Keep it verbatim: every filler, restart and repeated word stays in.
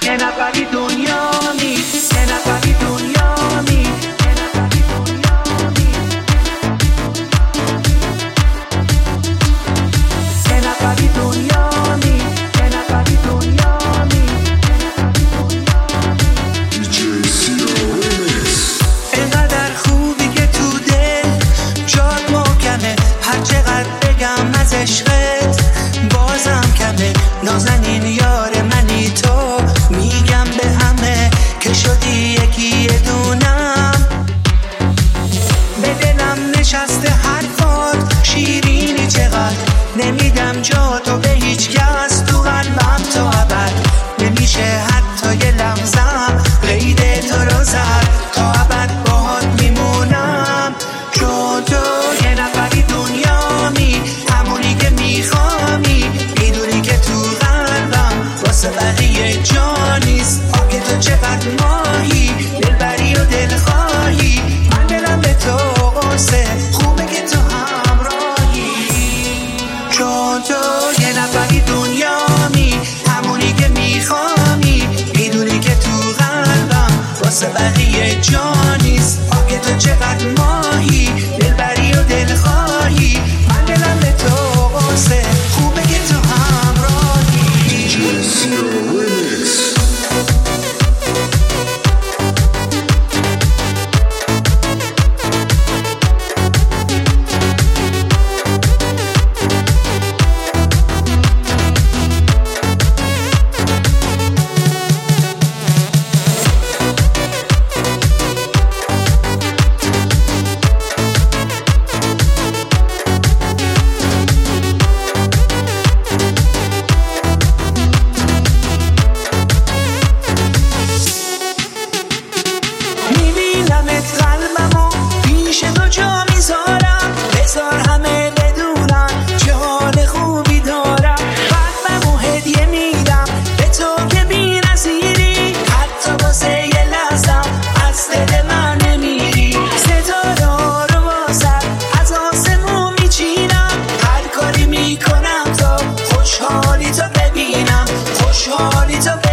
یه نفری دنیا می، یه نفری دنیا می، یه نفری دنیا می، یه نفری دنیا می، یه نفری دنیا می. اینقدر خوبی که تو دل جات محکمه، هر چقدر بگم از عشقت بازم کمه. نازنین یار منی تو، میگم به همه که شدی یکی دونم. به دلم نشسته حرفات شیرینی چقدر، نمیدم جا تو به هیچ کس تو قلبم تا ابد. نمیشه حتی یه لحظم قید تو رو زد، تا ابد باهات میمونم. چون تو یه نفری دنیا می، همونی که میخوامی، میدونی که تو قلبم واسه بقیه جا نیست. آگه تو چقدر ماهی، دلبری و دلخواهی، من دلم به تو قصه، خوبه که تو همراهی. چون تو یه نفری دنیا می، همونی که میخوامی، میدونی که تو قلبم واسه بقیه جا نیست. آگه تو چقدر ماهی، دلبری و دلخواهی، من دلم به تو قصه، خوبه که تو همراهی. میبینمت قلبمو پیش تو جا میذارم، بذار همه بدونم چه حال خوبی دارم. قلبمو هدیه میدم به تو که بی نظیری، حتی واسه یه لحظم از دل من نمیری. ستاره ها رو واسه از آسمون میچینم، هر کاری میکنم تا خوشحالی تو ببینم، خوشحالی تو ببینم.